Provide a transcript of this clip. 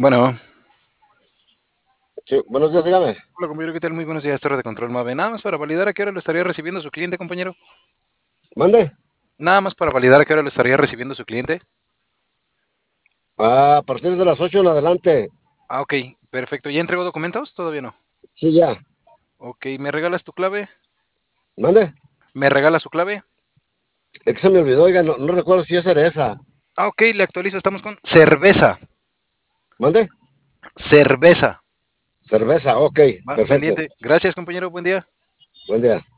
Bueno, Sí, buenos días, dígame. hola compañero, ¿qué tal? Muy buenos días, Torre de Control Mave. Nada más para validar a qué hora lo estaría recibiendo su cliente, compañero. Mande. Nada más para validar a qué hora lo estaría recibiendo su cliente. A partir de las 8 en adelante. Ah, ok, perfecto. ¿Ya entregó documentos? Todavía no. Sí, ya. Ok, ¿me regalas tu clave? Mande. ¿Me regalas su clave? Es que se me olvidó, oiga, no recuerdo si esa era esa. Ah, ok, le actualizo. Estamos con cerveza. Mande. Cerveza. Cerveza, ok, Va, perfecto. pendiente. Gracias, compañero. Buen día. Buen día.